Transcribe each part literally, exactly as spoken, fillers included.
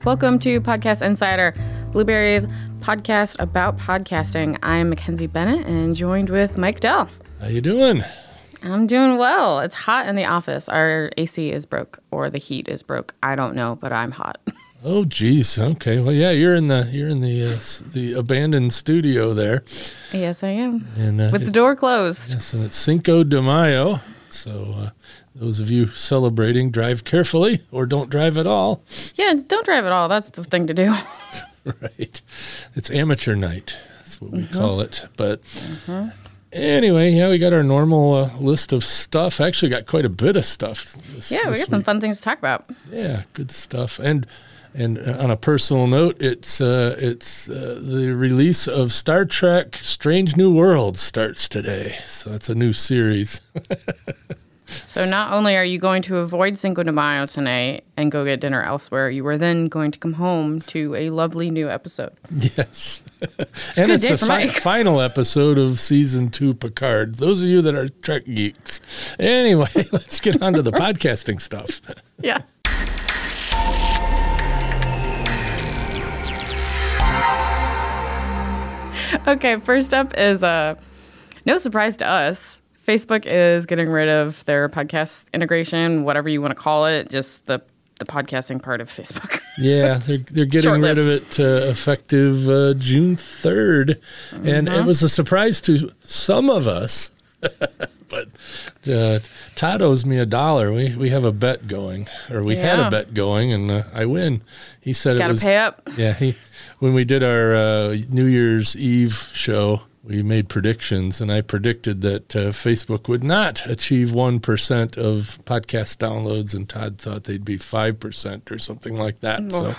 Welcome to Podcast Insider, Blueberry's podcast about podcasting. I'm Mackenzie Bennett and joined with Mike Dell. How you doing? I'm doing well. It's hot in the office. Our A C is broke or the heat is broke. I don't know, but I'm hot. Oh, geez. Okay. Well, yeah, you're in the you're in the uh, the abandoned studio there. Yes, I am. And, uh, with the door closed. Yes, and it's Cinco de Mayo. So uh, those of you celebrating, drive carefully or don't drive at all. Yeah, don't drive at all. That's the thing to do. Right. It's amateur night. That's what we mm-hmm. call it. But mm-hmm. anyway, yeah, we got our normal uh, list of stuff. Actually got quite a bit of stuff. This, yeah, we this got some week. fun things to talk about. Yeah, good stuff. And and on a personal note, it's uh, it's uh, the release of Star Trek Strange New Worlds starts today. So it's a new series. So not only are you going to avoid Cinco de Mayo tonight and go get dinner elsewhere, you are then going to come home to a lovely new episode. Yes. It's and it's the fi- final episode of season two Picard. Those of you that are Trek geeks. Anyway, let's get on to the podcasting stuff. Yeah. Okay, first up is uh, no surprise to us. Facebook is getting rid of their podcast integration, whatever you want to call it, just the, the podcasting part of Facebook. Yeah, they're, they're getting Short-lived. rid of it uh, effective uh, June third. Mm-hmm. And it was a surprise to some of us. But uh, Todd owes me a dollar. We we have a bet going, or we yeah. had a bet going, and uh, I win. He said Gotta it was. pay up. Yeah, he when we did our uh, New Year's Eve show, we made predictions, and I predicted that uh, Facebook would not achieve one percent of podcast downloads, and Todd thought they'd be five percent or something like that. Oh.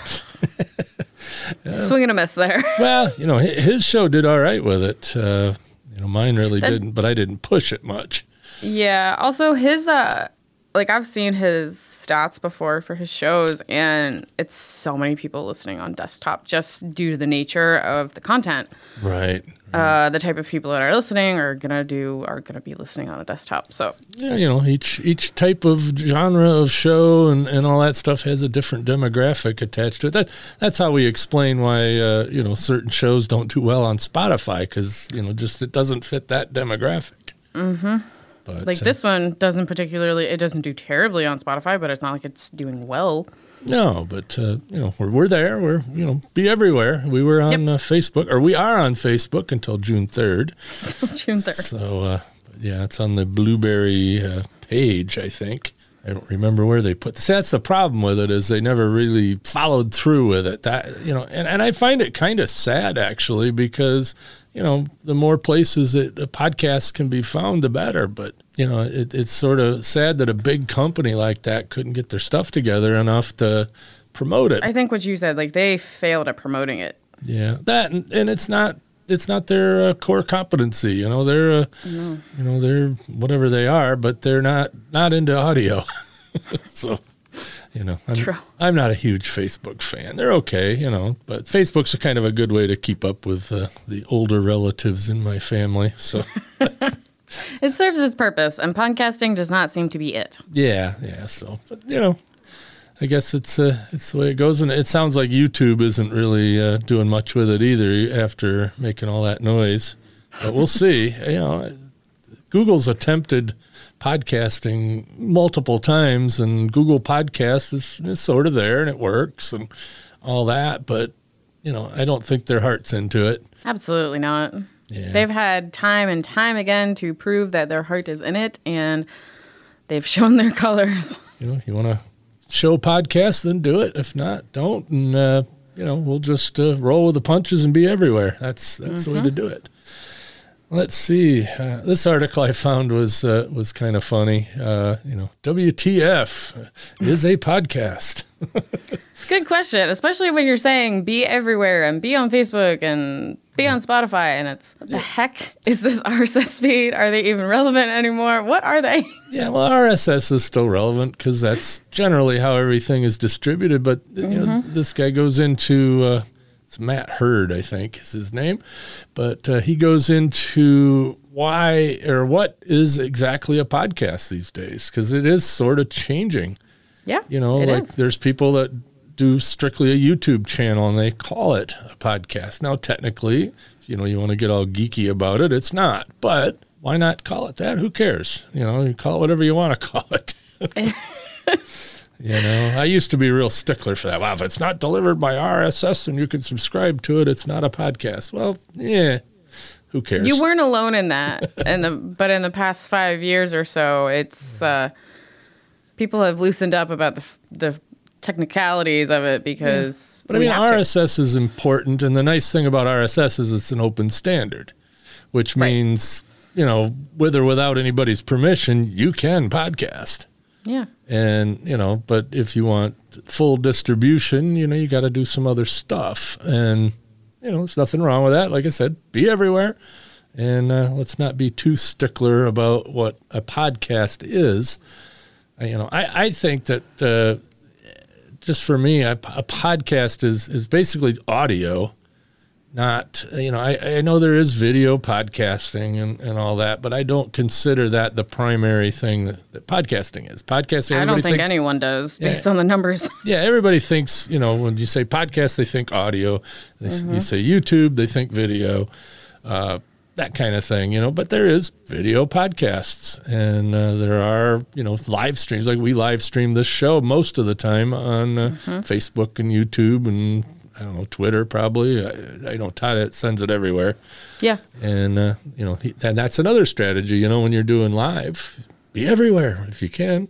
So, yeah. Swing and a miss there. Well, you know, his show did all right with it. Uh, you know, mine really that, didn't, but I didn't push it much. Yeah. Also, his, uh, like, I've seen his stats before for his shows, and it's so many people listening on desktop just due to the nature of the content. Right. Uh, the type of people that are listening are gonna do are gonna be listening on a desktop. So yeah, you know, each each type of genre of show and, and all that stuff has a different demographic attached to it. That that's how we explain why uh, you know certain shows don't do well on Spotify, because you know just it doesn't fit that demographic. Mm-hmm. But, like uh, this one doesn't particularly. It doesn't do terribly on Spotify, but it's not like it's doing well. No, but, uh, you know, we're, we're there. We're, you know, be everywhere. We were on yep. uh, Facebook, or we are on Facebook until June third. June third. So, uh, yeah, it's on the Blueberry uh, page, I think. I don't remember where they put this. That's the problem with it, is they never really followed through with it. That, you know, and, and I find it kind of sad, actually, because, you know, the more places that the podcast can be found, the better. But, you know, it, it's sort of sad that a big company like that couldn't get their stuff together enough to promote it. I think what you said, like, they failed at promoting it. Yeah, that, and, and it's not it's not their uh, core competency. You know, they're uh, no. you know they're whatever they are, but they're not not into audio. So. You know, I'm, True. I'm not a huge Facebook fan. They're okay, you know, but Facebook's a kind of a good way to keep up with uh, the older relatives in my family. So it serves its purpose, and podcasting does not seem to be it. Yeah, yeah. So, but, you know, I guess it's uh, it's the way it goes, and it sounds like YouTube isn't really uh, doing much with it either after making all that noise. But we'll see. You know, Google's attempted podcasting multiple times, and Google Podcasts is, is sort of there and it works and all that, but you know, I don't think their heart's into it. Absolutely not. Yeah. They've had time and time again to prove that their heart is in it, and they've shown their colors. You know, you want to show podcasts, then do it. If not, don't. And uh, you know, we'll just uh, roll with the punches and be everywhere. That's that's mm-hmm. the way to do it. Let's see. Uh, this article I found was uh, was kind of funny. Uh, you know, W T F is a podcast. It's a good question, especially when you're saying be everywhere and be on Facebook and be on Spotify. And it's, what the heck is this R S S feed? Are they even relevant anymore? What are they? Yeah, well, R S S is still relevant because that's generally how everything is distributed. But you mm-hmm. know, this guy goes into... Uh, It's Matt Hurd, I think is his name. But uh, he goes into why or what is exactly a podcast these days, because it is sort of changing. Yeah, You know, it like is. there's people that do strictly a YouTube channel and they call it a podcast. Now, technically, you know, you want to get all geeky about it, it's not. But why not call it that? Who cares? You know, you call it whatever you want to call it. You know, I used to be a real stickler for that. Wow, if it's not delivered by R S S and you can subscribe to it, it's not a podcast. Well, yeah, who cares? You weren't alone in that. and the But in the past five years or so, it's uh, people have loosened up about the the technicalities of it because yeah. But I mean, R S S is important. And the nice thing about R S S is it's an open standard, which means, right. you know, with or without anybody's permission, you can podcast. Yeah. And, you know, but if you want full distribution, you know, you got to do some other stuff. And, you know, there's nothing wrong with that. Like I said, be everywhere. And uh, let's not be too stickler about what a podcast is. Uh, you know, I, I think that uh, just for me, a, a podcast is, is basically audio. Not, you know, I, I know there is video podcasting and, and all that, but I don't consider that the primary thing that, that podcasting is. Podcasting, I don't think thinks, anyone does yeah, based on the numbers. Yeah, everybody thinks, you know, when you say podcast, they think audio. They, mm-hmm. You say YouTube, they think video, uh, that kind of thing, you know. But there is video podcasts, and uh, there are, you know, live streams. Like we live stream this show most of the time on uh, mm-hmm. Facebook and YouTube and I don't know, Twitter probably. I, I know Todd it sends it everywhere. Yeah. And, uh, you know, he, and that's another strategy, you know, when you're doing live, be everywhere if you can.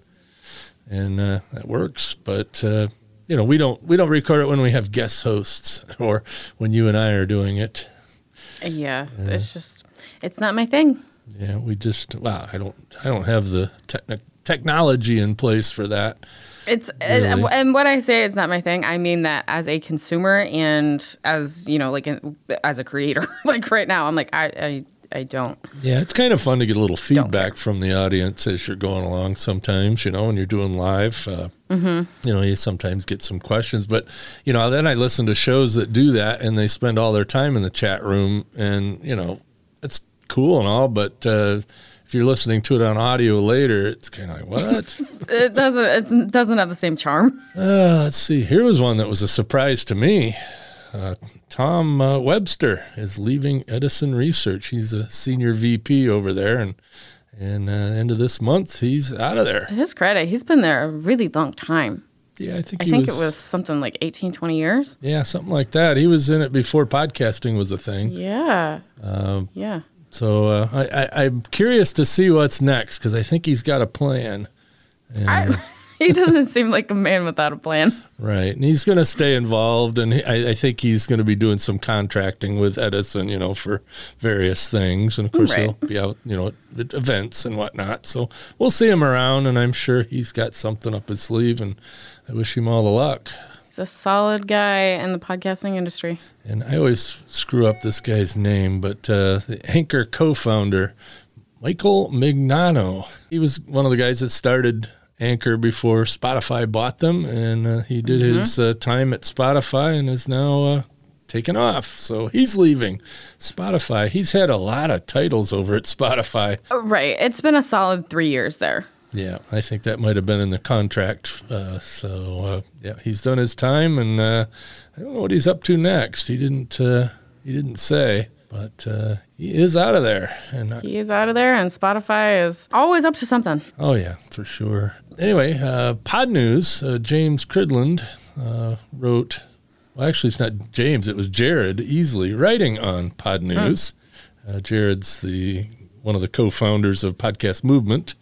And uh, that works. But, uh, you know, we don't we don't record it when we have guest hosts or when you and I are doing it. Yeah. Uh, it's just, it's not my thing. Yeah. We just, wow, I don't, I don't have the techni- technology in place for that. It's really? it, and what I say it's not my thing. I mean that as a consumer and as you know, like in, as a creator. Like right now, I'm like I, I I don't. Yeah, it's kind of fun to get a little feedback from the audience as you're going along. Sometimes, you know, when you're doing live, uh, mm-hmm. you know, you sometimes get some questions. But you know, then I listen to shows that do that, and they spend all their time in the chat room, and you know, it's cool and all, but. Uh, If you're listening to it on audio later, it's kind of like, what? it doesn't it doesn't have the same charm. Uh, let's see. Here was one that was a surprise to me. Uh, Tom uh, Webster is leaving Edison Research. He's a senior V P over there, and and uh, end of this month, he's out of there. To his credit, he's been there a really long time. Yeah, I think I he think was, it was something like eighteen, twenty years. Yeah, something like that. He was in it before podcasting was a thing. Yeah. Um, yeah. So uh, I, I, I'm curious to see what's next because I think he's got a plan. And, I, he doesn't seem like a man without a plan. Right. And he's going to stay involved. And he, I, I think he's going to be doing some contracting with Edison, you know, for various things. And, of course, right. he'll be out, you know, at events and whatnot. So we'll see him around, and I'm sure he's got something up his sleeve, and I wish him all the luck. He's a solid guy in the podcasting industry. And I always screw up this guy's name, but uh, the Anchor co-founder, Michael Mignano, he was one of the guys that started Anchor before Spotify bought them, and uh, he did mm-hmm. his uh, time at Spotify and is now uh, taken off. So he's leaving Spotify. He's had a lot of titles over at Spotify. Right. It's been a solid three years there. Yeah, I think that might have been in the contract. Uh, so, uh, yeah, he's done his time, and uh, I don't know what he's up to next. He didn't uh, he didn't say, but uh, he is out of there. And He is out of there, and Spotify is always up to something. Oh, yeah, for sure. Anyway, uh, Pod News, uh, James Cridland uh, wrote, well, actually, it's not James, it was Jared Easley writing on Pod News. Mm. Uh, Jared's the one of the co-founders of Podcast Movement.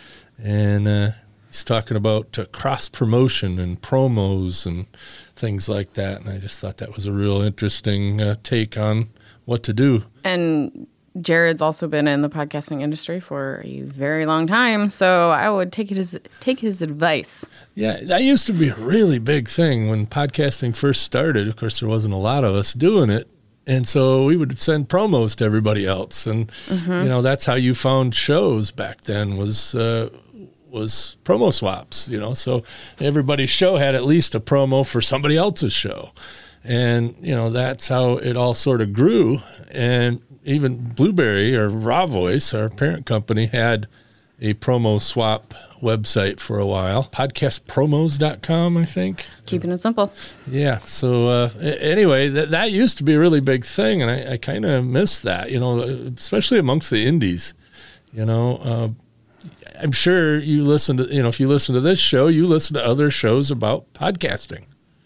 And uh, he's talking about uh, cross-promotion and promos and things like that. And I just thought that was a real interesting uh, take on what to do. And Jared's also been in the podcasting industry for a very long time, so I would take it as, take his advice. Yeah, that used to be a really big thing when podcasting first started. Of course, there wasn't a lot of us doing it. And so we would send promos to everybody else. And, mm-hmm. you know, that's how you found shows back then was uh, was promo swaps, you know. So everybody's show had at least a promo for somebody else's show. And, you know, that's how it all sort of grew. And even Blueberry or Raw Voice, our parent company, had a promo swap website for a while, podcast promos dot com, I think. Keeping it simple. Yeah. So uh, anyway, that that used to be a really big thing, and I, I kind of miss that, you know, especially amongst the indies. You know, uh, I'm sure you listen to, you know, if you listen to this show, you listen to other shows about podcasting.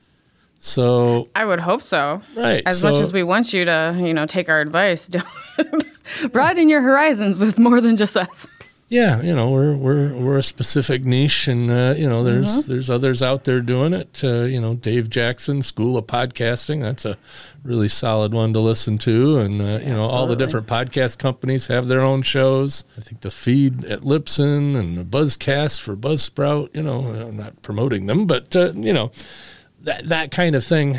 So I would hope so. Right. As so, much as we want you to, you know, take our advice, don't broaden your horizons with more than just us. Yeah, you know, we're we're we're a specific niche, and uh, you know, there's mm-hmm. there's others out there doing it. Uh, you know, Dave Jackson, School of Podcasting, that's a really solid one to listen to, and uh, you Absolutely. know, all the different podcast companies have their own shows. I think the feed at Libsyn and the Buzzcast for Buzzsprout. You know, I'm not promoting them, but uh, you know, that that kind of thing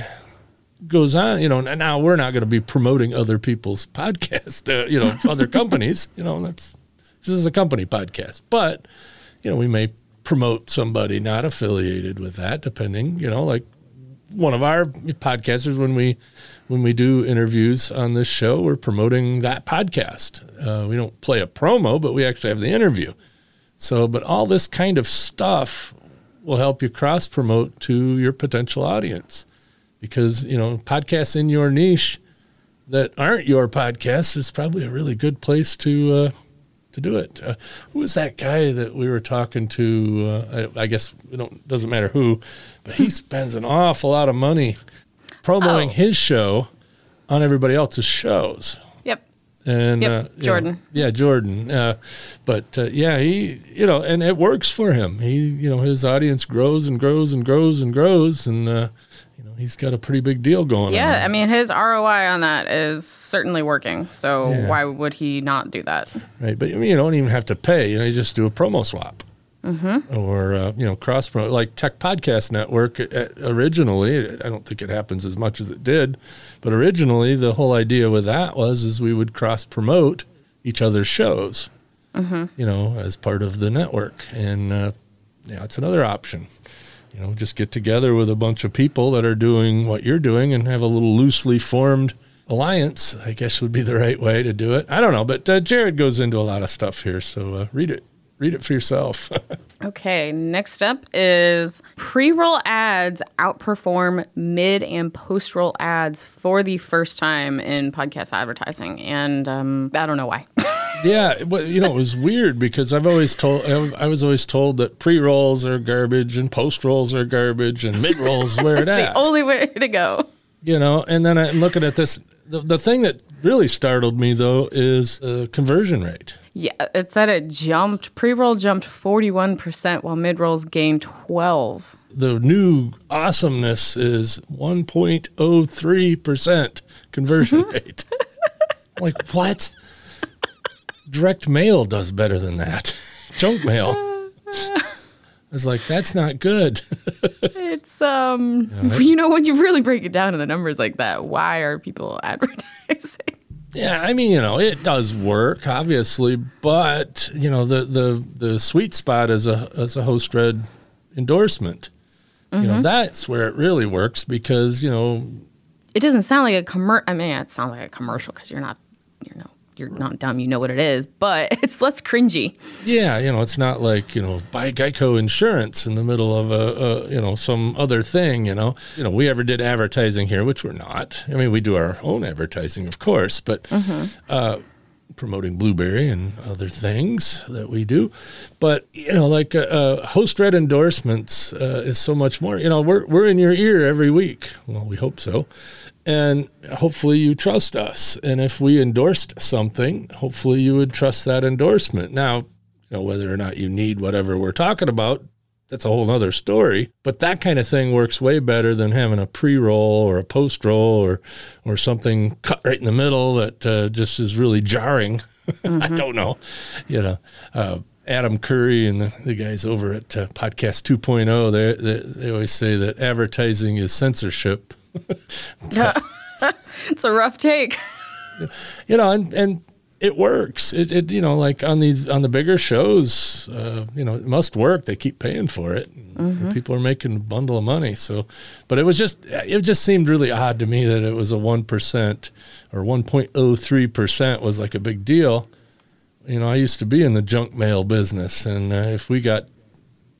goes on. You know, now we're not going to be promoting other people's podcasts. Uh, you know, other companies. You know, that's. This is a company podcast, but, you know, we may promote somebody not affiliated with that, depending, you know, like one of our podcasters, when we when we do interviews on this show, we're promoting that podcast. Uh, we don't play a promo, but we actually have the interview. So, but all this kind of stuff will help you cross-promote to your potential audience because, you know, podcasts in your niche that aren't your podcasts is probably a really good place to uh, to do it. Uh, who was that guy that we were talking to? Uh, I, I guess it don't, doesn't matter who, but he spends an awful lot of money promoting oh. his show on everybody else's shows. Yep. And yep. uh, Jordan. Know, yeah, Jordan. Uh, but uh, yeah, he, you know, and it works for him. He, you know, his audience grows and grows and grows and grows, and uh, you know, he's got a pretty big deal going yeah, on. Yeah, I mean, his R O I on that is certainly working. So yeah. why would he not do that? Right, but I mean, you don't even have to pay. You know, you just do a promo swap. Mm-hmm. Or, uh, you know, cross promote, like Tech Podcast Network. Uh, originally, I don't think it happens as much as it did, but originally the whole idea with that was is we would cross promote each other's shows, mm-hmm. you know, as part of the network. And, uh, yeah, it's another option. You know, just get together with a bunch of people that are doing what you're doing and have a little loosely formed alliance, I guess would be the right way to do it. I don't know, but uh, Jared goes into a lot of stuff here, so uh, read it. Read it for yourself. Okay, next up is pre-roll ads outperform mid and post-roll ads for the first time in podcast advertising, and um, I don't know why. Yeah, well, you know, it was weird because I've always told I was always told that pre-rolls are garbage and post-rolls are garbage and mid-rolls where it at. It's the only way to go. You know, and then I'm looking at this. The, the thing that really startled me, though, is the conversion rate. Yeah, it said it jumped. Pre-roll jumped forty-one percent while mid-rolls gained twelve. The new awesomeness is one point oh three percent conversion rate. Like, what? Direct mail does better than that. Junk mail. I was like, that's not good. It's, um, you know, you know, when you really break it down to the numbers like that, why are people advertising? Yeah, I mean, you know, it does work, obviously, but, you know, the the, the sweet spot is a as a host read endorsement. Mm-hmm. You know, that's where it really works because, you know. It doesn't sound like a commercial. I mean, it sounds like a commercial because you're not, you know. You're not dumb, you know what it is, but it's less cringy. Yeah, you know, it's not like, you know, buy Geico insurance in the middle of a, a, you know, some other thing, you know. You know, we ever did advertising here, which we're not. I mean, we do our own advertising, of course, but mm-hmm. uh, promoting Blueberry and other things that we do. But, you know, like uh, uh, host-read endorsements uh, is so much more. You know, we're we're in your ear every week. Well, we hope so. And hopefully you trust us. And if we endorsed something, hopefully you would trust that endorsement. Now, you know, whether or not you need whatever we're talking about, that's a whole other story. But that kind of thing works way better than having a pre-roll or a post-roll or or something cut right in the middle that uh, just is really jarring. Mm-hmm. I don't know. You know, uh, Adam Curry and the, the guys over at uh, Podcast two point oh, they, they, they always say that advertising is censorship. It's a rough take. You know, and, and it works. It, it you know, like on these on the bigger shows, uh, you know, it must work. They keep paying for it. Mm-hmm. People are making a bundle of money. So, but it was just it just seemed really odd to me that it was a one percent or one point oh three percent was like a big deal. You know, I used to be in the junk mail business, and uh, if we got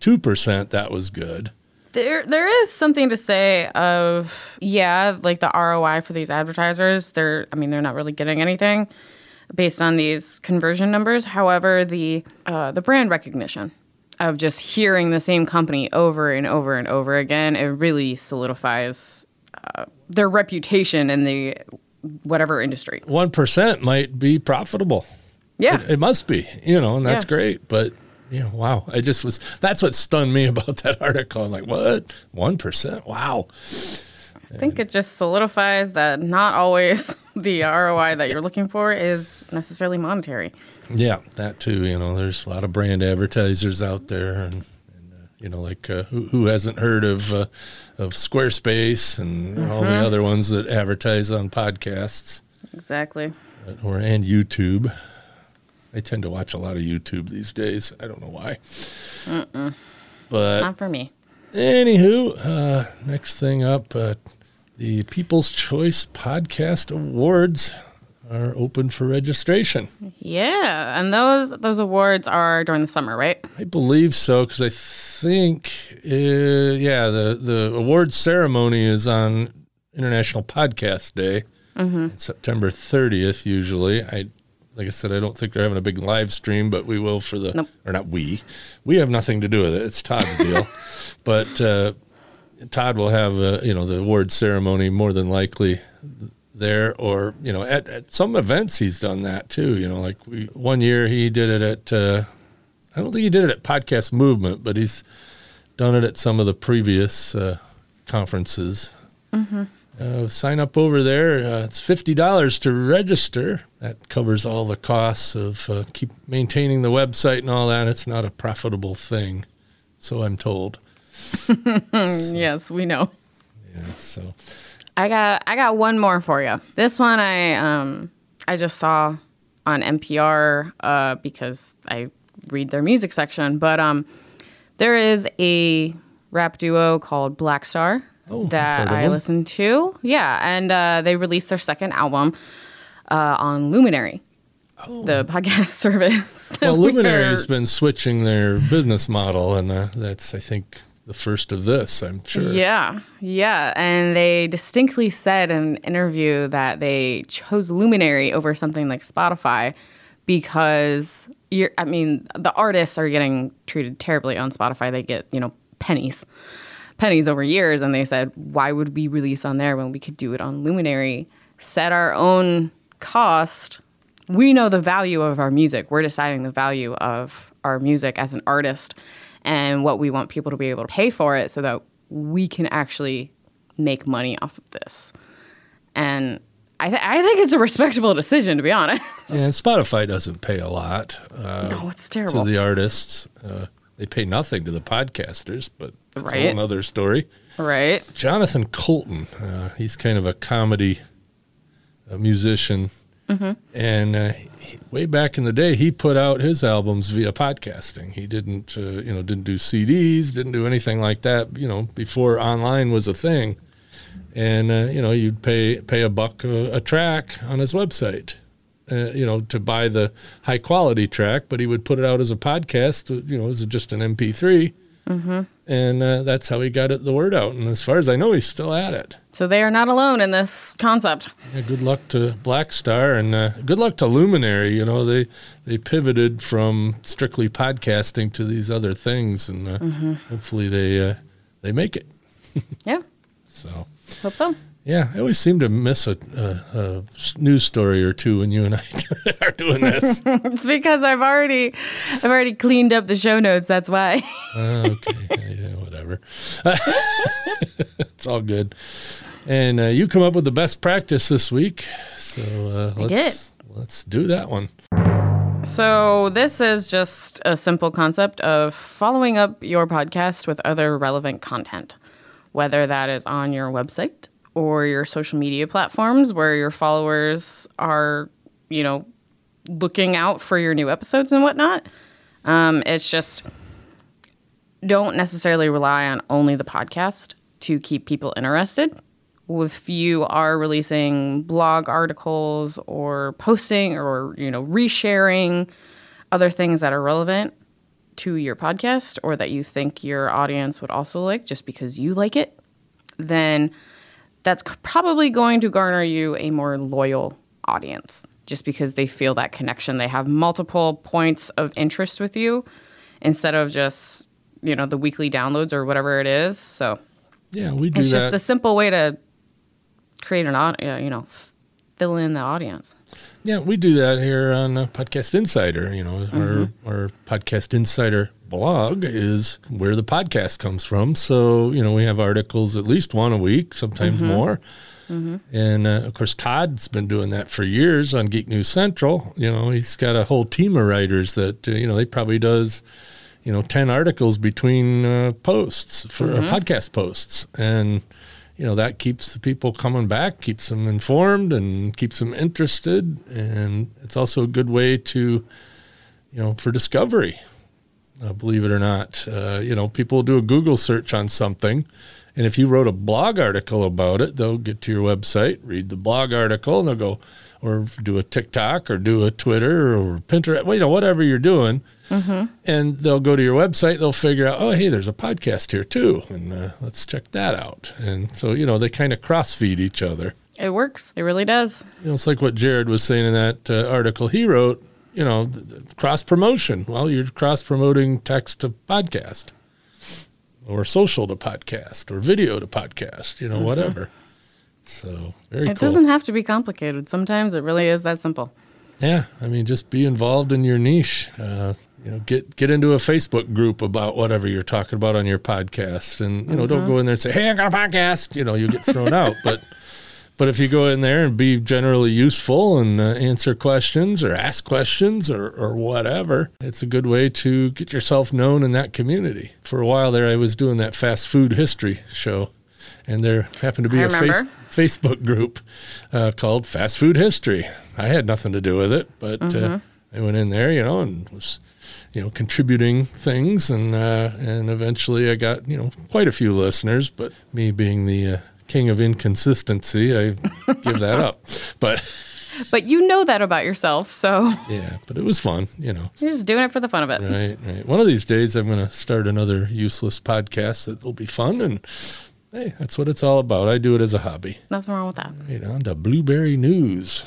two percent, that was good. There, there is something to say of, yeah, like the R O I for these advertisers. They're, I mean, they're not really getting anything based on these conversion numbers. However, the uh, the brand recognition of just hearing the same company over and over and over again, it really solidifies uh, their reputation in the whatever industry. one percent might be profitable. Yeah. It, it must be, you know, and that's Yeah. great. But, you know, wow. I just was, that's what stunned me about that article. I'm like, what? one percent? Wow. I think it just solidifies that not always the R O I that you're looking for is necessarily monetary. Yeah, that too. You know, there's a lot of brand advertisers out there, and, and uh, you know, like uh, who who hasn't heard of uh, of Squarespace and mm-hmm. all the other ones that advertise on podcasts. Exactly. But, or and YouTube. I tend to watch a lot of YouTube these days. I don't know why. Mm-mm. But not for me. Anywho, uh, next thing up, uh, the People's Choice Podcast Awards are open for registration. Yeah, and those those awards are during the summer, right? I believe so, because I think, uh, yeah, the, the awards ceremony is on International Podcast Day, mm-hmm. September thirtieth usually. I Like I said, I don't think they're having a big live stream, but we will for the, nope. or not we. We have nothing to do with it. It's Todd's deal. But uh, Todd will have, uh, you know, the award ceremony more than likely there, or, you know, at, at some events he's done that too. You know, like we one year he did it at, uh, I don't think he did it at Podcast Movement, but he's done it at some of the previous uh, conferences. Mm-hmm. Uh, sign up over there. Uh, it's fifty dollars to register. That covers all the costs of uh, keep maintaining the website and all that. It's not a profitable thing, so I'm told. So, yes, we know. Yeah, so I got I got one more for you. This one I um I just saw on N P R uh, because I read their music section. But um, there is a rap duo called Black Star. Oh, that I listened to. Yeah, and uh, they released their second album uh, on Luminary, oh. the podcast service. Well, Luminary has been switching their business model, and uh, that's, I think, the first of this, I'm sure. Yeah, yeah, and they distinctly said in an interview that they chose Luminary over something like Spotify because, you're, I mean, the artists are getting treated terribly on Spotify. They get, you know, pennies. pennies over years, and they said, why would we release on there when we could do it on Luminary? Set our own cost. We know the value of our music. We're deciding the value of our music as an artist and what we want people to be able to pay for it so that we can actually make money off of this. And I, th- I think it's a respectable decision, to be honest. Yeah, and Spotify doesn't pay a lot uh, no, it's terrible. to the artists. Uh, they pay nothing to the podcasters, but that's right. a whole other story. Right. Jonathan Colton, uh, he's kind of a comedy a musician. Mm-hmm. And uh, he, way back in the day, he put out his albums via podcasting. He didn't, uh, you know, didn't do C Ds, didn't do anything like that, you know, before online was a thing. And, uh, you know, you'd pay pay a buck a, a track on his website, uh, you know, to buy the high-quality track, but he would put it out as a podcast, you know, as just an M P three. Mm-hmm. And uh, that's how he got it, the word out. And as far as I know, he's still at it. So they are not alone in this concept. Yeah, good luck to Black Star, and uh, good luck to Luminary. You know, they they pivoted from strictly podcasting to these other things, and uh, mm-hmm. hopefully they uh, they make it. Yeah. So. Hope so. Yeah, I always seem to miss a, a, a news story or two when you and I are doing this. It's because I've already, I've already cleaned up the show notes. That's why. uh, okay, yeah, whatever. It's all good. And uh, you come up with the best practice this week, so uh, let's I did. let's do that one. So this is just a simple concept of following up your podcast with other relevant content, whether that is on your website or your social media platforms where your followers are, you know, looking out for your new episodes and whatnot. Um, it's just don't necessarily rely on only the podcast to keep people interested. If you are releasing blog articles or posting or, you know, resharing other things that are relevant, to your podcast or that you think your audience would also like just because you like it, then that's probably going to garner you a more loyal audience just because they feel that connection. They have multiple points of interest with you instead of just, you know, the weekly downloads or whatever it is. So yeah, we do it's that. just a simple way to create an, au- you know, fill in the audience. Yeah, we do that here on uh, Podcast Insider. You know, mm-hmm. our, our Podcast Insider blog is where the podcast comes from. So, you know, we have articles at least one a week, sometimes mm-hmm. more. Mm-hmm. And, uh, of course, Todd's been doing that for years on Geek News Central. You know, he's got a whole team of writers that, uh, you know, he probably does, you know, ten articles between uh, posts for mm-hmm. uh, podcast posts. And, you know, that keeps the people coming back, keeps them informed and keeps them interested. And it's also a good way to, you know, for discovery, uh, believe it or not. Uh, you know, people do a Google search on something. And if you wrote a blog article about it, they'll get to your website, read the blog article, and they'll go, or do a TikTok or do a Twitter or Pinterest, well, you know, whatever you're doing. Mm-hmm. And they'll go to your website, they'll figure out, oh, hey, there's a podcast here too, and uh, let's check that out. And so, you know, they kind of cross-feed each other. It works. It really does. You know, it's like what Jared was saying in that uh, article he wrote, you know, cross-promotion. Well, you're cross-promoting text to podcast or social to podcast or video to podcast, you know, mm-hmm. whatever. So, very It cool. doesn't have to be complicated. Sometimes it really is that simple. Yeah, I mean, just be involved in your niche. Uh, you know, get get into a Facebook group about whatever you're talking about on your podcast, and you know, mm-hmm. don't go in there and say, "Hey, I got a podcast." You know, you get thrown out. But but if you go in there and be generally useful and uh, answer questions or ask questions or or whatever, it's a good way to get yourself known in that community. For a while there, I was doing that fast food history show. And there happened to be I a face, Facebook group uh, called Fast Food History. I had nothing to do with it, but mm-hmm. uh, I went in there, you know, and was, you know, contributing things, and uh, and eventually I got, you know, quite a few listeners. But me being the uh, king of inconsistency, I give that up. But but you know that about yourself, so yeah. But it was fun, you know. You're just doing it for the fun of it, right? Right. One of these days, I'm going to start another useless podcast that will be fun and. Hey, that's what it's all about. I do it as a hobby. Nothing wrong with that. Right on to Blueberry News.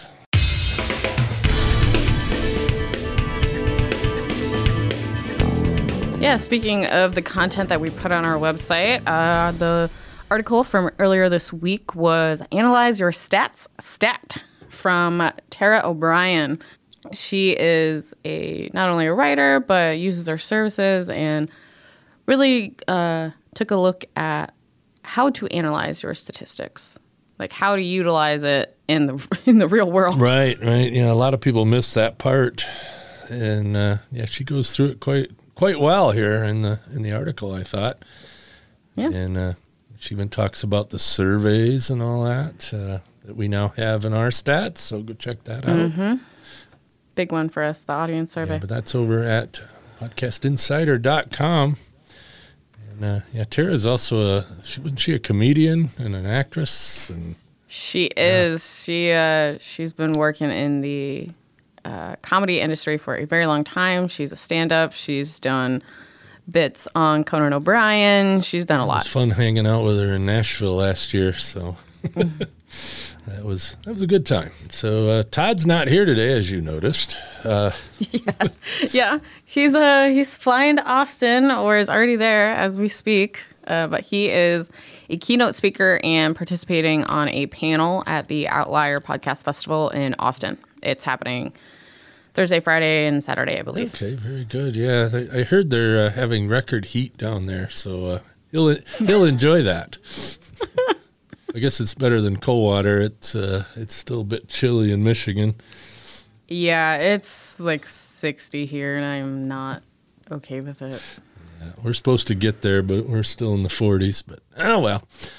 Yeah, speaking of the content that we put on our website, uh, the article from earlier this week was Analyze Your Stats Stat from Tara O'Brien. She is a not only a writer, but uses our services and really uh, took a look at how to analyze your statistics, like how to utilize it in the in the real world. Right, right. You know, a lot of people miss that part, and uh, yeah, she goes through it quite quite well here in the in the article, I thought. Yeah. And uh, she even talks about the surveys and all that uh, that we now have in our stats. So go check that out. Mm-hmm. Big one for us, the audience survey. Yeah, but that's over at podcast insider dot com. And, uh, yeah, Tara's also a, she, wasn't she a comedian and an actress? And She is. Yeah. She, uh, she's been working in the uh, comedy industry for a very long time. She's a stand-up. She's done bits on Conan O'Brien. She's done a lot. It was fun hanging out with her in Nashville last year, so that was that was a good time. So uh, Todd's not here today, as you noticed. Uh, yeah, yeah. He's uh he's flying to Austin, or is already there as we speak. Uh, but he is a keynote speaker and participating on a panel at the Outlier Podcast Festival in Austin. It's happening Thursday, Friday, and Saturday, I believe. Okay, very good. Yeah, they, I heard they're uh, having record heat down there, so uh, he'll he'll enjoy that. I guess it's better than Coldwater. It's uh, it's still a bit chilly in Michigan. Yeah, it's like sixty here, and I'm not okay with it. Yeah, we're supposed to get there, but we're still in the forties. But oh well.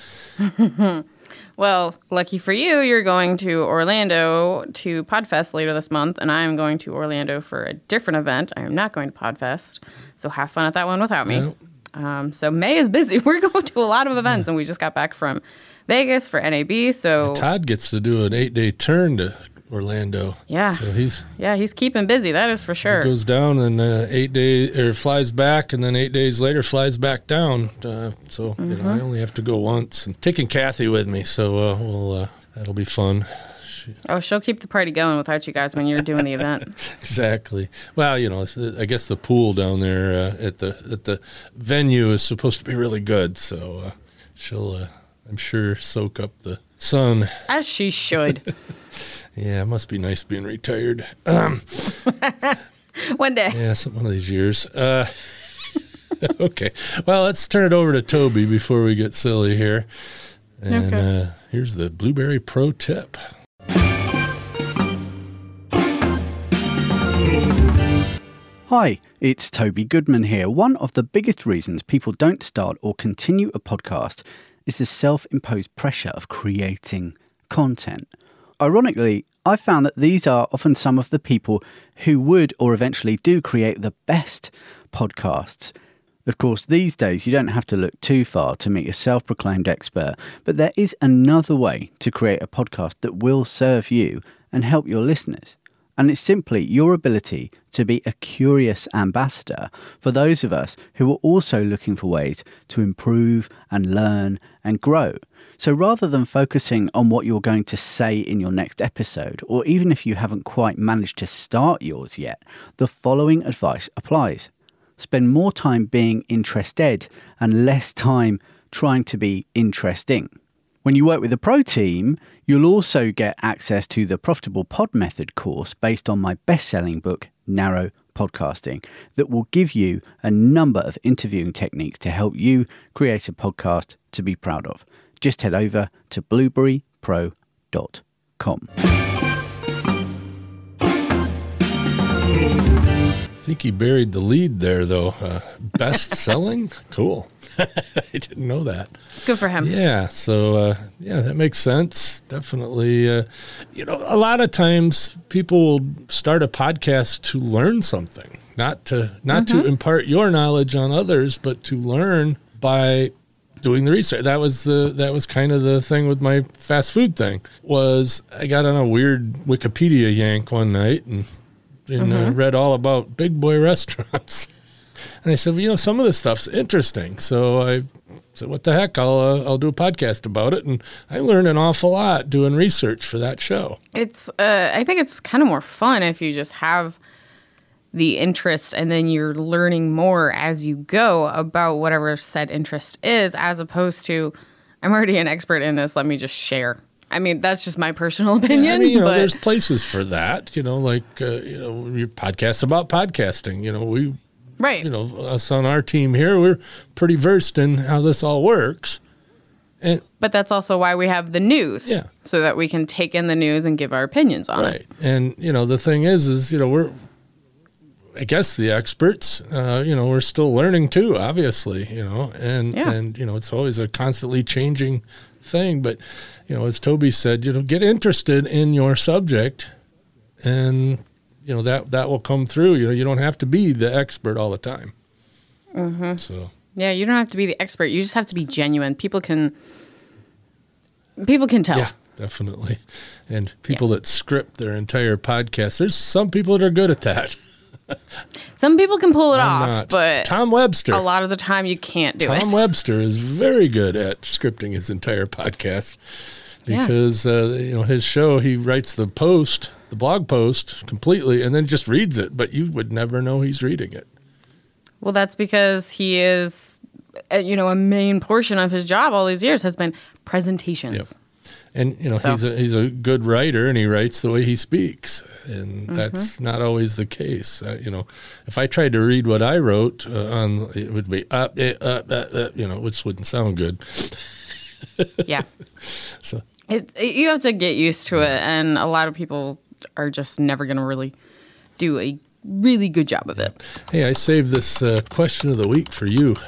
Well, lucky for you, you're going to Orlando to PodFest later this month, and I'm going to Orlando for a different event. I am not going to PodFest, so have fun at that one without me. Yep. Um, so May is busy. We're going to a lot of events, yeah. And we just got back from Vegas for N A B. So Todd gets to do an eight-day turn to Orlando. Yeah. So he's yeah, he's keeping busy. That is for sure. He goes down and uh, eight days, or flies back, and then eight days later flies back down. Uh, so mm-hmm. you know, I only have to go once. And taking Kathy with me, so uh, we'll uh, that'll be fun. She, oh, she'll keep the party going without you guys when you're doing the event. Exactly. Well, you know, I guess the pool down there uh, at the at the venue is supposed to be really good, so uh, she'll, uh, I'm sure, soak up the sun. As she should. Yeah, it must be nice being retired. Um, one day. Yeah, some, one of these years. Uh, okay. Well, let's turn it over to Toby before we get silly here. And okay. uh, here's the Blueberry Pro Tip. Hi, it's Toby Goodman here. One of the biggest reasons people don't start or continue a podcast is the self-imposed pressure of creating content. Ironically, I found that these are often some of the people who would or eventually do create the best podcasts. Of course, these days you don't have to look too far to meet a self-proclaimed expert, but there is another way to create a podcast that will serve you and help your listeners. And it's simply your ability to be a curious ambassador for those of us who are also looking for ways to improve and learn and grow. So rather than focusing on what you're going to say in your next episode, or even if you haven't quite managed to start yours yet, the following advice applies. Spend more time being interested and less time trying to be interesting. When you work with a pro team, you'll also get access to the Profitable Pod Method course based on my best-selling book, Narrow Podcasting, that will give you a number of interviewing techniques to help you create a podcast to be proud of. Just head over to blueberry pro dot com. I think he buried the lead there, though. Uh, best-selling? Cool. I didn't know that. Good for him. Yeah, so, uh, yeah, that makes sense. Definitely. Uh, you know, a lot of times people will start a podcast to learn something, not to not mm-hmm. to impart your knowledge on others, but to learn by doing the research. That was the that was kind of the thing with my fast food thing, was I got on a weird Wikipedia yank one night and and mm-hmm. uh, read all about big boy restaurants. And I said, well, you know, some of this stuff's interesting. So I said, what the heck, I'll uh, I'll do a podcast about it. And I learned an awful lot doing research for that show. It's, uh, I think it's kind of more fun if you just have the interest and then you're learning more as you go about whatever said interest is, as opposed to, I'm already an expert in this, let me just share. I mean, that's just my personal opinion. Yeah, I mean, you know, but there's places for that, you know, like, uh, you know, your podcast about podcasting. You know, we, right. you know, us on our team here, we're pretty versed in how this all works. And, but that's also why we have the news. Yeah. So that we can take in the news and give our opinions on right. it. Right. And, you know, the thing is, is, you know, we're, I guess the experts, uh, you know, we're still learning too, obviously, you know, and, yeah. and, you know, it's always a constantly changing thing. But, you know, as Toby said, you know, get interested in your subject and, you know, that, that will come through. You know, you don't have to be the expert all the time. Mm-hmm. So, yeah, you don't have to be the expert. You just have to be genuine. People can, people can tell. Yeah, definitely. And people yeah. that script their entire podcast, there's some people that are good at that. Some people can pull it I'm off, not. but Tom Webster. a lot of the time you can't do Tom it. Tom Webster is very good at scripting his entire podcast because yeah. uh, you know, his show, he writes the post, the blog post completely, and then just reads it, but you would never know he's reading it. Well, that's because he is, uh, you know, a main portion of his job all these years has been presentations. Yep. And, you know, so. he's a he's a good writer, and he writes the way he speaks. And mm-hmm. that's not always the case. Uh, you know, if I tried to read what I wrote uh, on, it would be up, uh, up, uh, uh, you know, which wouldn't sound good. Yeah. So it, it, you have to get used to it, and a lot of people are just never going to really do a really good job of it. Hey, I saved this uh, question of the week for you.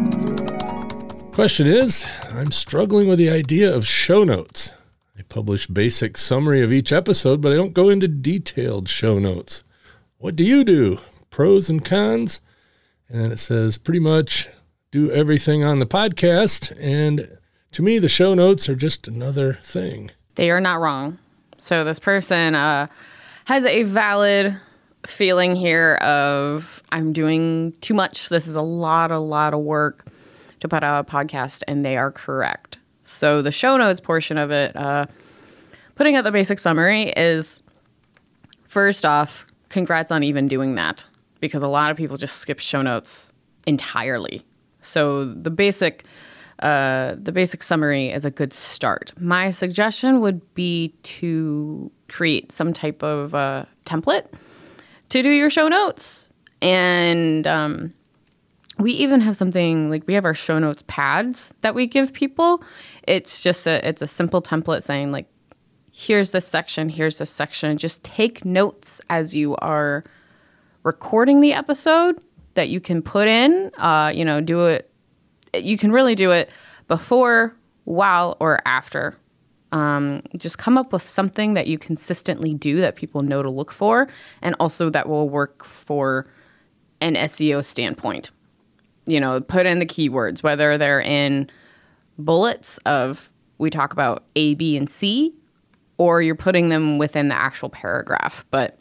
Question is, I'm struggling with the idea of show notes. I publish basic summary of each episode, but I don't go into detailed show notes. What do you do? Pros and cons? And then it says pretty much do everything on the podcast. And to me, the show notes are just another thing. They are not wrong. So this person uh, has a valid feeling here of I'm doing too much. This is a lot, a lot of work to put out a podcast, and they are correct. So the show notes portion of it, uh, putting out the basic summary is, first off, congrats on even doing that, because a lot of people just skip show notes entirely. So the basic uh, the basic summary is a good start. My suggestion would be to create some type of uh, template to do your show notes. And um, we even have something like we have our show notes pads that we give people. It's just a it's a simple template saying like, here's this section, here's this section. Just take notes as you are recording the episode that you can put in. Uh, you know, do it. You can really do it before, while, or after. Um, just come up with something that you consistently do that people know to look for, and also that will work for an S E O standpoint. You know, put in the keywords, whether they're in bullets of we talk about A, B, and C, or you're putting them within the actual paragraph. But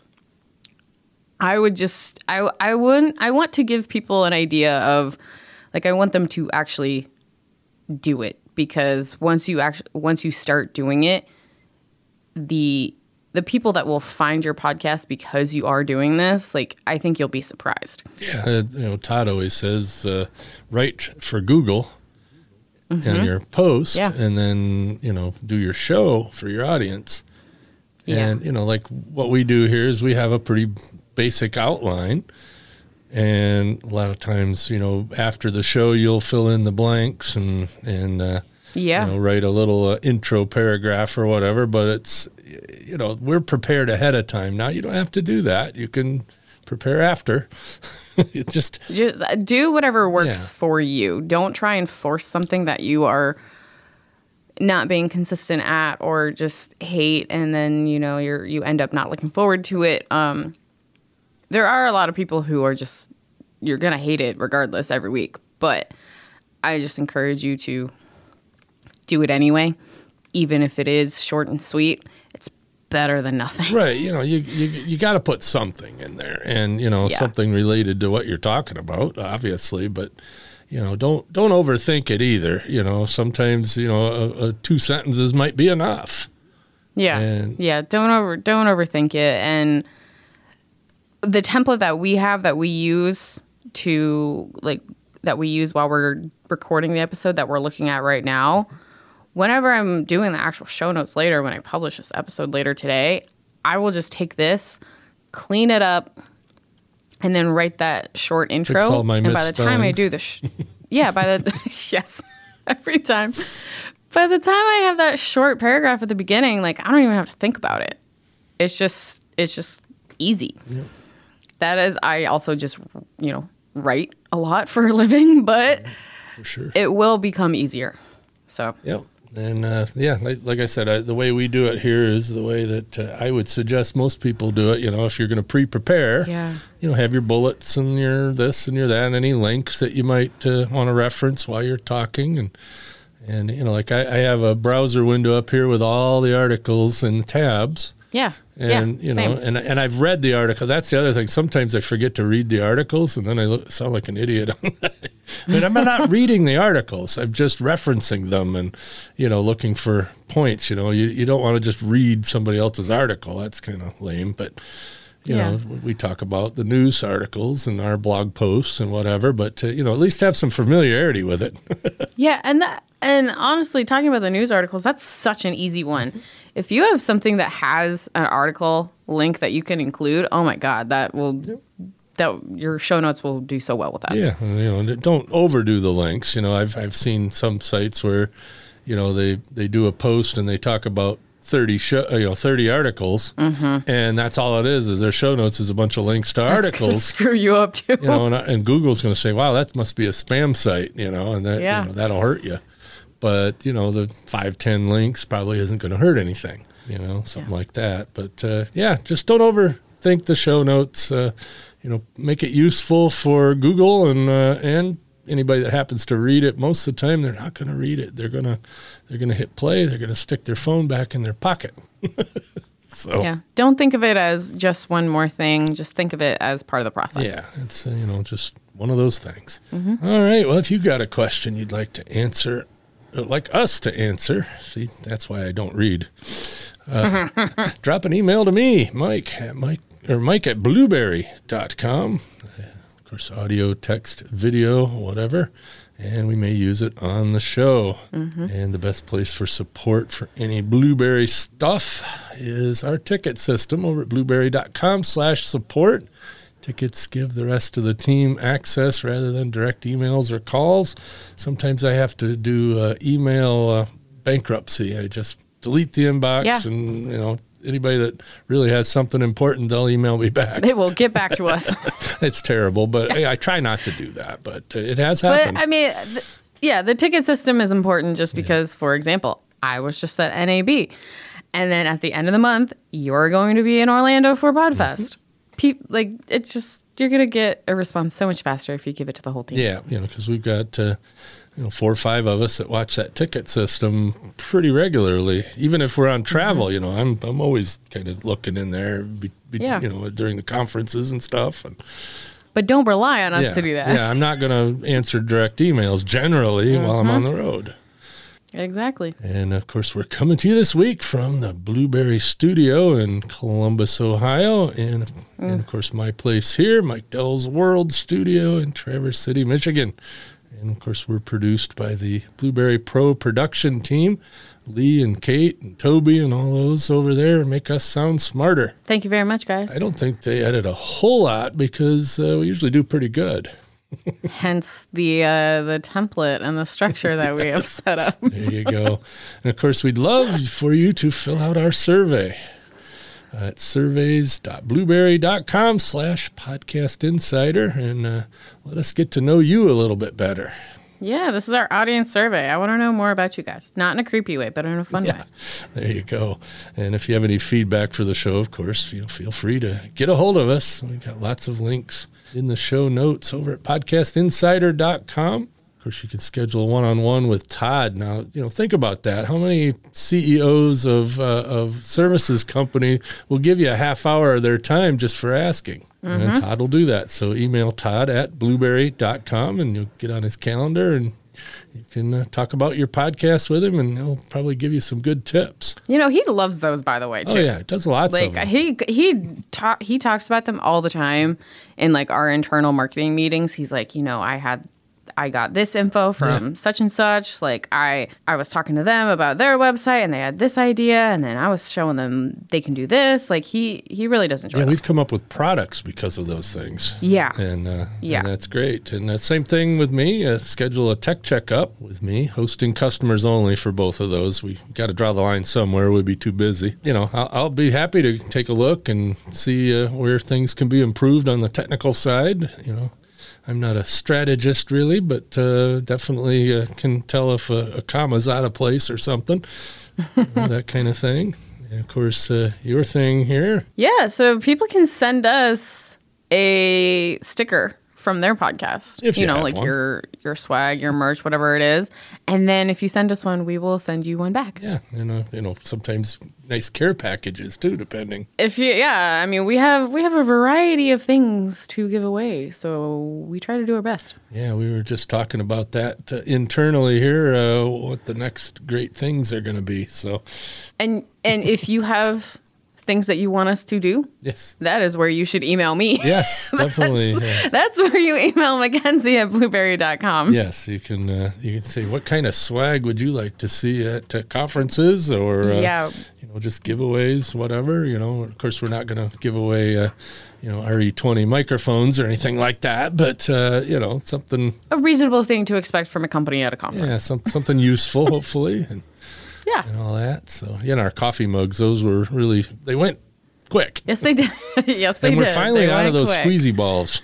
I would just, I, I wouldn't, I want to give people an idea of, like, I want them to actually do it, because once you actually, once you start doing it, the, the people that will find your podcast because you are doing this, like, I think you'll be surprised. Yeah. Uh, you know, Todd always says, uh, write for Google mm-hmm. in your post yeah. and then, you know, do your show for your audience. And, yeah. you know, like what we do here is we have a pretty basic outline. And a lot of times, you know, after the show, you'll fill in the blanks and, and uh, yeah. you know, write a little uh, intro paragraph or whatever. But it's, you know, we're prepared ahead of time. Now, you don't have to do that. You can prepare after. It just, just do whatever works yeah. for you. Don't try and force something that you are not being consistent at, or just hate, and then, you know, you're you end up not looking forward to it. Um, There are a lot of people who are just, you're going to hate it regardless every week. But I just encourage you to do it anyway. Even if it is short and sweet, it's better than nothing. Right. You know, you you, you got to put something in there, and, you know, yeah. something related to what you're talking about, obviously. But, you know, don't don't overthink it either. You know, sometimes, you know, a, a two sentences might be enough. Yeah. And, yeah. Don't over don't overthink it. And the template that we have that we use to like that we use while we're recording the episode that we're looking at right now, whenever I'm doing the actual show notes later, when I publish this episode later today, I will just take this, clean it up, and then write that short intro. Fix all my and by the time I misspellings. do the sh- yeah, by the yes, every time. By the time I have that short paragraph at the beginning, like, I don't even have to think about it. It's just it's just easy. Yeah. That is, I also just, you know, write a lot for a living, but for sure. It will become easier. So, yep. And, uh, yeah, like, like I said, I, the way we do it here is the way that uh, I would suggest most people do it. You know, if you're going to pre-prepare, yeah. you know, have your bullets and your this and your that, and any links that you might uh, want to reference while you're talking. And, and you know, like I, I have a browser window up here with all the articles and tabs. Yeah. And, yeah, you know, same. and and I've read the article. That's the other thing. Sometimes I forget to read the articles, and then I look, sound like an idiot. I mean, I'm not reading the articles. I'm just referencing them and, you know, looking for points. You know, you, you don't want to just read somebody else's article. That's kind of lame. But, you yeah. know, we talk about the news articles and our blog posts and whatever. But, to, you know, at least have some familiarity with it. yeah. And that, and honestly, talking about the news articles, that's such an easy one. If you have something that has an article link that you can include, oh my God, that will yep. that your show notes will do so well with that. Yeah, you know, don't overdo the links. You know, I've I've seen some sites where, you know, they, they do a post and they talk about thirty show, you know, thirty articles, mm-hmm. and that's all it is. Is their show notes is a bunch of links to that's articles. Gonna screw you up too. You know, and, and Google's going to say, "Wow, that must be a spam site," you know, and that yeah. you know, that'll hurt you. But, you know, the five, ten links probably isn't going to hurt anything, you know, something yeah. like that. But, uh, yeah, just don't overthink the show notes. Uh, you know, make it useful for Google and uh, and anybody that happens to read it. Most of the time, they're not going to read it. They're going to they're going to hit play. They're going to stick their phone back in their pocket. So Yeah. Don't think of it as just one more thing. Just think of it as part of the process. yeah, it's, uh, you know, just one of those things. Mm-hmm. All right. Well, if you got a question you'd like to answer, uh, like us to answer, see, that's why I don't read. Uh, drop an email to me, Mike at Mike or Mike at blueberry dot com. Uh, of course, audio, text, video, whatever. And we may use it on the show. Mm-hmm. And the best place for support for any Blueberry stuff is our ticket system over at blueberry.com slash support. Tickets give the rest of the team access rather than direct emails or calls. Sometimes I have to do uh, email uh, bankruptcy. I just delete the inbox Yeah. and, you know, anybody that really has something important, they'll email me back. They will get back to us. It's terrible, but hey, I try not to do that, but uh, it has But happened. I mean, th- yeah, the ticket system is important just because, for example, I was just at N A B. And then at the end of the month, you're going to be in Orlando for Podfest. Pe- like, it's just, you're going to get a response so much faster if you give it to the whole team. Yeah, you know, because we've got uh, you know four or five of us that watch that ticket system pretty regularly. Even if we're on travel, mm-hmm. you know, I'm I'm always kind of looking in there, be, be, Yeah. you know, during the conferences and stuff. And But don't rely on us yeah, to do that. yeah, I'm not going to answer direct emails generally Mm-hmm. while I'm on the road. Exactly. And of course, we're coming to you this week from the Blueberry Studio in Columbus, Ohio, and, mm. and of course, my place here, Mike Dell's World Studio in Traverse City, Michigan. And of course, we're produced by the Blueberry Pro production team. Lee and Kate and Toby and all those over there make us sound smarter. Thank you very much, guys. I don't think they edit a whole lot because uh, we usually do pretty good. Hence the uh, the template and the structure that we have set up. There you go. And of course, we'd love for you to fill out our survey at surveys.blueberry.com slash podcast insider and uh, let us get to know you a little bit better. Yeah, this is our audience survey. I want to know more about you guys. Not in a creepy way, but in a fun Yeah, way. there you go. And if you have any feedback for the show, of course, you know, feel free to get a hold of us. We've got lots of links in the show notes over at podcast insider dot com. Of course, you can schedule a one-on-one with Todd. Now, you know, think about that. How many C E Os of uh, of services company will give you a half hour of their time just for asking? Mm-hmm. And Todd will do that. So email Todd at blueberry dot com and you'll get on his calendar and you can uh, talk about your podcast with him and he'll probably give you some good tips. You know, he loves those, by the way, too. Oh, yeah. It does lots Like of them. he he ta- he talks about them all the time in like our internal marketing meetings. He's like, you know, I had I got this info from Yeah. such and such. Like I I was talking to them about their website and they had this idea and then I was showing them they can do this. Like he he really does enjoy Yeah, them. we've come up with products because of those things. Yeah. And, uh, Yeah. and that's great. And the same thing with me. Uh, schedule a tech checkup with me, hosting customers only for both of those. We got to draw the line somewhere. We'd be too busy. You know, I'll, I'll be happy to take a look and see uh, where things can be improved on the technical side. You know, I'm not a strategist really, but uh, definitely uh, can tell if a, a comma's out of place or something, you know, that kind of thing. And of course, uh, your thing here. Yeah, so people can send us a sticker from their podcast. If you know, have like one. your your swag, your merch, whatever it is. And then if you send us one, we will send you one back. Yeah, and uh, you know, sometimes nice care packages too, depending. If you yeah, I mean we have we have a variety of things to give away, so we try to do our best. Yeah, we were just talking about that uh, internally here, uh, what the next great things are going to be. So, And and if you have things that you want us to do, yes, that is where you should email me. yes, definitely. yeah. That's where you email Mackenzie at blueberry dot com. Yes, you can. Uh, you can say, what kind of swag would you like to see at uh, conferences, or uh, Yeah. you know, just giveaways, whatever. You know, of course, we're not going to give away, uh, you know, R E twenty microphones or anything like that, but uh, you know, something. A reasonable thing to expect from a company at a conference. Yeah, some, something useful, hopefully. And, Yeah. and all that. So, yeah, and our coffee mugs, those were really, they went quick. Yes, they did. yes, they and did. we're finally They out of went those quick. squeezy balls.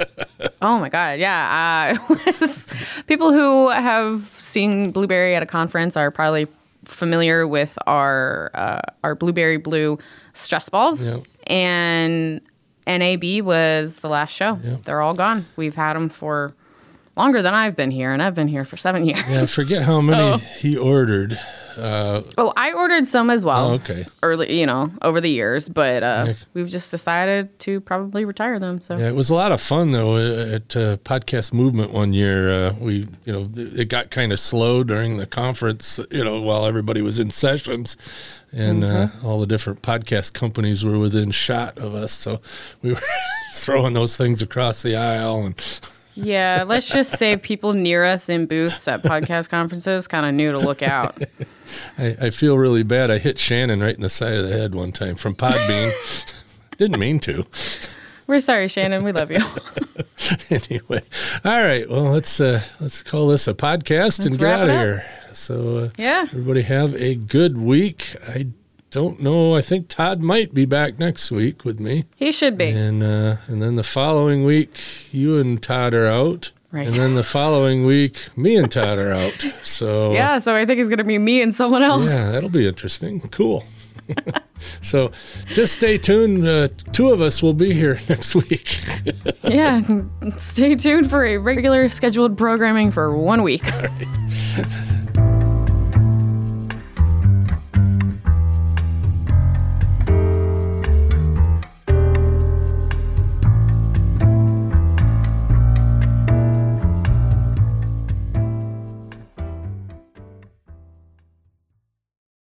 Oh my God, yeah. Uh, it was- people who have seen Blueberry at a conference are probably familiar with our uh, our Blueberry Blue stress balls. Yep. And N A B was the last show. Yep. They're all gone. We've had them for longer than I've been here, and I've been here for seven years. Yeah, I forget how many So- he ordered. Uh, oh, I ordered some as well. oh, okay. Early, you know, over the years, but uh, Yeah. we've just decided to probably retire them. So Yeah, it was a lot of fun though at uh, Podcast Movement one year. Uh, we, you know, it got kind of slow during the conference, you know, while everybody was in sessions, and mm-hmm. uh, all the different podcast companies were within shot of us. So we were throwing those things across the aisle and. Yeah, let's just say people near us in booths at podcast conferences kind of knew to look out. I, I feel really bad. I hit Shannon right in the side of the head one time from Podbean. Didn't mean to. We're sorry, Shannon. We love you. Anyway, all right. Well, let's uh, let's call this a podcast Let's and get wrap out it of up. here. So, uh, Yeah. everybody have a good week. I don't know. I think Todd might be back next week with me. He should be. And uh, and then the following week, you and Todd are out. Right. And then the following week, me and Todd are out. So Yeah, so I think it's going to be me and someone else. yeah, that'll be interesting. Cool. So just stay tuned. Uh, two of us will be here next week. Yeah, stay tuned for a regular scheduled programming for one week. All right.